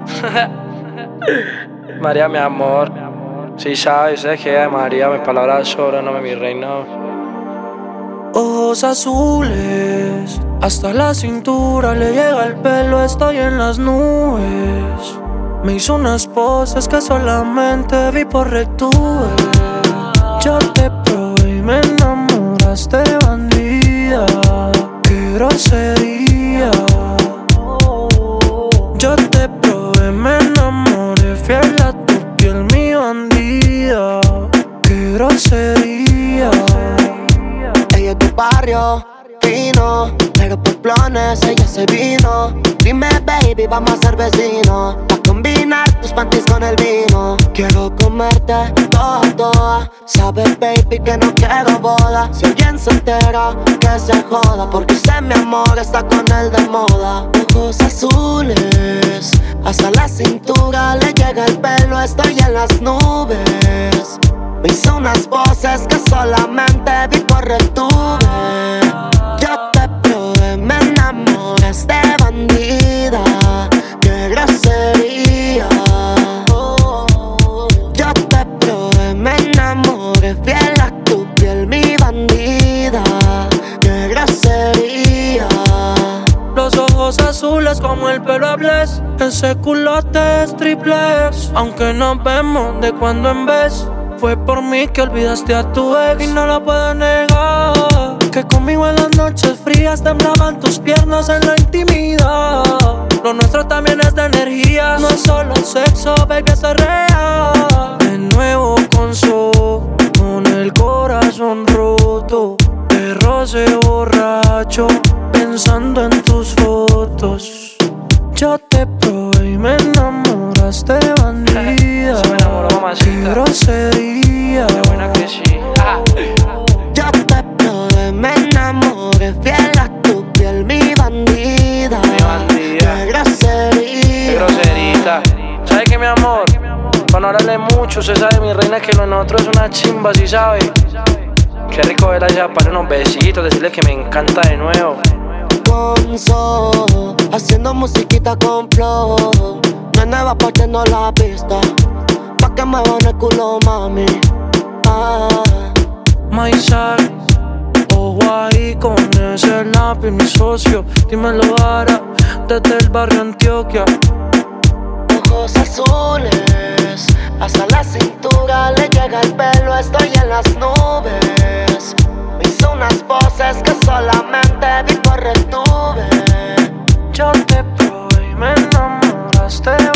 María, mi amor. Si sabes, sé que María, mis palabras sobran, no mi reina. Ojos azules, hasta la cintura le llega el pelo, estoy en las nubes. Me hizo unas poses que solamente vi por Retuve. Yo te probé y me enamoraste, bandida. Qué grosería. Yo te probé, me enamoré, fiel a tu piel, mi bandida. Qué grosería. Ella es tu barrio, fino, pero por plones ella se vino. Dime baby, vamos a ser vecinos, pa' combinar tus panties con el vino. Quiero comerte toda. Sabes baby que no quiero boda. Si alguien se entera, que se joda, porque sé mi amor está con el de moda. Ojos azules, hasta la cintura le llega el pelo, estoy en las nubes. Me hizo unas poses que solamente vi por Retuve. Yo te probé, me enamoraste, bandida. Qué grosería. Yo te probé, me enamoré, fiel a tu piel, mi bandida. Qué grosería. Los ojos azules como el pelo hables, ese culote es triplex. Aunque nos vemos de cuando en vez, fue por mí que olvidaste a tu ex. Y no lo puedo negar, que conmigo en las noches frías temblaban tus piernas en la intimidad. Lo nuestro también es de energía, no es solo sexo, baby, eso es real. De nuevo con el corazón roto, de roce borracho, pensando en tus fotos. Yo te probé y me enamoraste, bandida. Se me enamoró, mamacita. Qué grosería. Qué buena que sí. Yo te probé, me enamoré, fiel a tu piel, mi bandida. Mi bandida. Qué grosería. Qué groserita. ¿Sabe qué, mi amor? Para no hablarle mucho, usted sabe, mi reina, que lo de nosotros es una chimba, ¿sí sabe? Qué rico verla ya, para unos besitos, decirle que me encanta de nuevo. Gonzo, haciendo musiquita con flow. No nueva partiendo la pista, pa' que muevan el culo, mami. Maizar, ojo ahí con ese lápiz, mi socio. Dímelo ahora, desde el barrio Antioquia. Ojos azules, hasta la cintura le llega el pelo, estoy en las nubes. Me hizo unas poses que solamente vi por Retuve. Yo te probé y me enamoraste,